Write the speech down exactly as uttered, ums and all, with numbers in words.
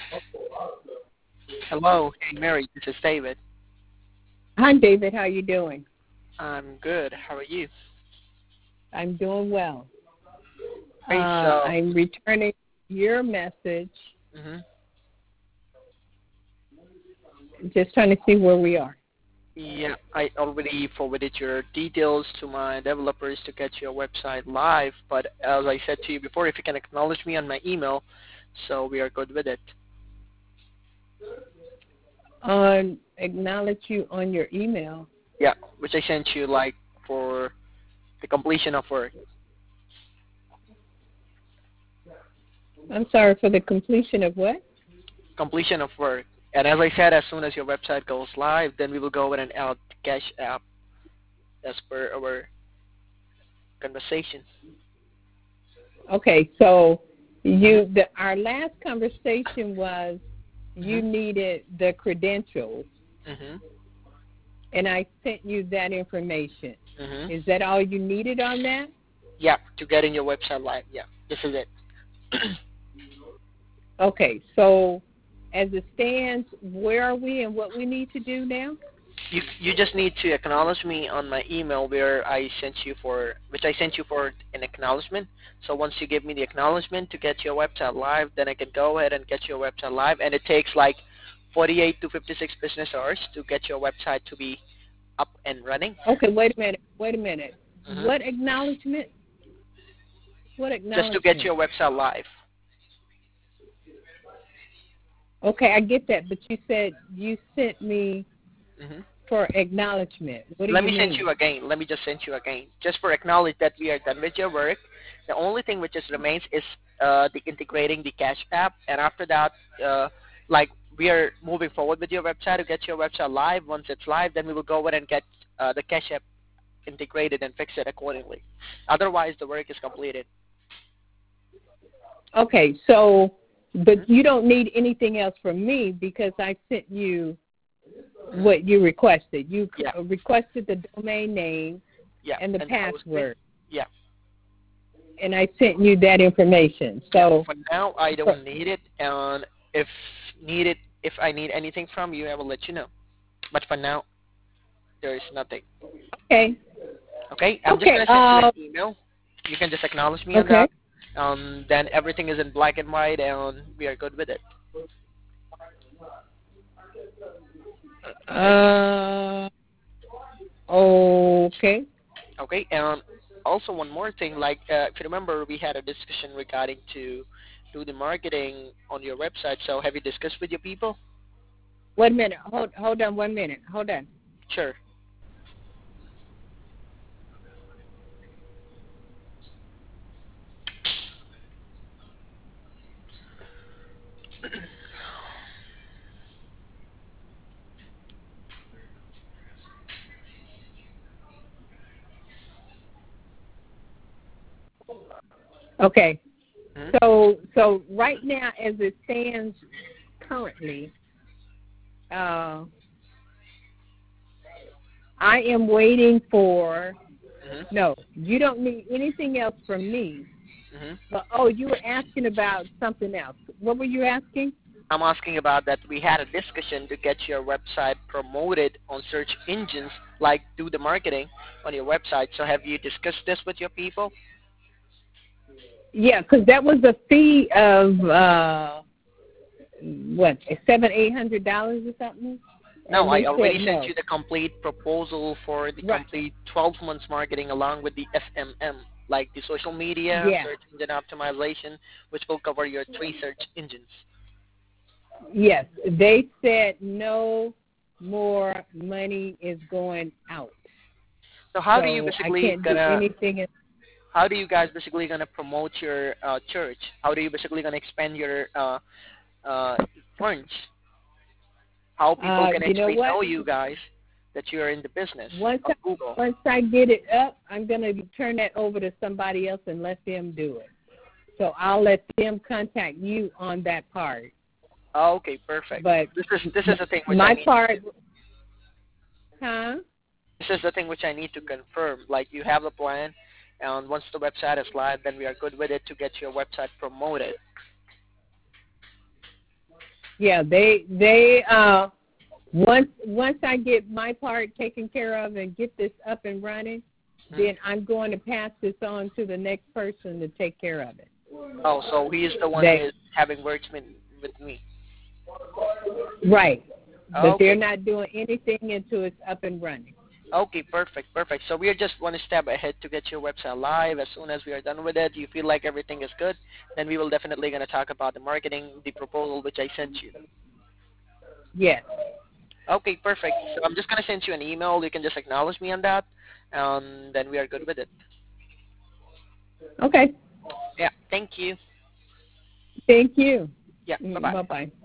Hello, hey Mary, this is David. Hi, David. How you doing? I'm good. How are you? I'm doing well. Uh, Hey, so, I'm returning your message. hmm Just trying to see where we are. yeah, I already forwarded your details to my developers to get your website live. But as I said to you before, if you can acknowledge me on my email, so we are good with it. On acknowledge you on your email. Yeah, which I sent you like for the completion of work. I'm sorry for the completion of what? Completion of work. And as I said, as soon as your website goes live, then we will go ahead and add the Cash App as per our conversation. Okay, so you the our last conversation was you Mhm. needed the credentials, Mhm. and I sent you that information. Mhm. Is that all you needed on that? Yeah, to get in your website live. Yeah, this is it. Okay, so as it stands, where are we and what we need to do now? you you just need to acknowledge me on my email where I sent you for which I sent you for an acknowledgement. So once you give me the acknowledgement to get your website live, then I can go ahead and get your website live, and it takes like forty-eight to fifty-six business hours to get your website to be up and running. Okay, wait a minute. Wait a minute. hmm What acknowledgement? What Just to get acknowledgement? your website live. Okay, I get that, but you said you sent me hmm for acknowledgement. What do Let you me send mean? you again. Let me just send you again. Just for acknowledge that we are done with your work. The only thing which is remains is uh, the integrating the Cash App, and after that, uh, like we are moving forward with your website to get your website live. Once it's live, then we will go ahead and get uh, the Cash App integrated and fix it accordingly. Otherwise, the work is completed. Okay, so hmm but you don't need anything else from me because I sent you hmm what you requested. You Yeah, requested the domain name yeah, and the and the hosting. password, Yeah, and I sent you that information. yeah. So, For now, I for, don't need it, and if needed, if I need anything from you, I will let you know. But for now, there is nothing. okay, Okay, I'm just okay, gonna send you an uh, email. You can just acknowledge me on okay. that. Um, then everything is in black and white, and we are good with it. Uh, okay. Okay, and also one more thing, like uh, if you remember, we had a discussion regarding to do the marketing on your website. So have you discussed with your people? Wait a minute. Hold hold on one minute. Hold on. Sure. Okay. hmm So so right now as it stands currently, uh I am waiting for hmm no, you don't need anything else from me. hmm But oh, you were asking about something else. What were you asking? I'm asking about that. We had a discussion to get your website promoted on search engines, like do the marketing on your website. So have you discussed this with your people? Yeah, because that was a fee of uh what, seven, eight hundred dollars or something? No, And I they said already sent no. you the complete proposal for the Right. complete twelve months marketing along with the S M M, like the social media, Yeah. search engine optimization, which will cover your three search engines. Yes. They said no more money is going out. So how do you So I basically can't do gonna, anything. how do you guys basically gonna promote your uh, church? How do you basically gonna expand your uh, uh, funds? How people Uh, can you know actually what? know you guys that you're in the business Once I, of Google? once I get it up, I'm gonna turn that over to somebody else and let them do it. So I'll let them contact you on that part. Oh, okay, perfect. But This is this is m- the thing which I my need to part, do. huh? This is the thing which I need to confirm. Like you have a plan, and once the website is live, then we are good with it to get your website promoted. Yeah, they they uh once once I get my part taken care of and get this up and running, Hmm. then I'm going to pass this on to the next person to take care of it. Oh, so he is the one who They is having words with, with me. right, but they're Okay. not doing anything until it's up and running. Okay, perfect, perfect. So we are just one step ahead to get your website live. As soon as we are done with it, you feel like everything is good, then we will definitely going to talk about the marketing, the proposal which I sent you. Yes. Okay, perfect. So I'm just going to send you an email. You can just acknowledge me on that, and then we are good with it. Okay. Yeah, thank you. Thank you. Yeah, bye-bye. Bye bye.